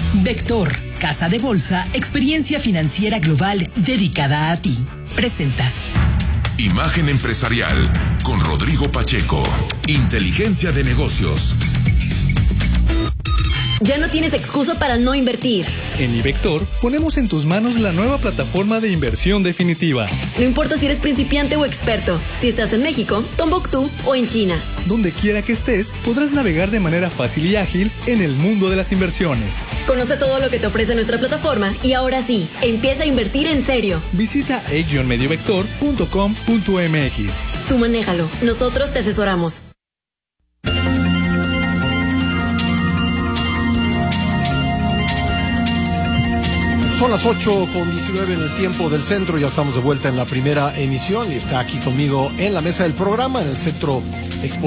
Vector, casa de bolsa, experiencia financiera global dedicada a ti. Presenta Imagen Empresarial con Rodrigo Pacheco. Inteligencia de negocios. Ya no tienes excusa para no invertir. En iVector ponemos en tus manos la nueva plataforma de inversión definitiva. No importa si eres principiante o experto, si estás en México, Tombuctú o en China. Donde quiera que estés, podrás navegar de manera fácil y ágil en el mundo de las inversiones. Conoce todo lo que te ofrece nuestra plataforma y ahora sí, empieza a invertir en serio. Visita e-mediovector.com.mx. Tú manéjalo, nosotros te asesoramos. Son las 8:19 en el tiempo del centro. Ya estamos de vuelta en la primera emisión y está aquí conmigo en la mesa del programa, en el centro expositor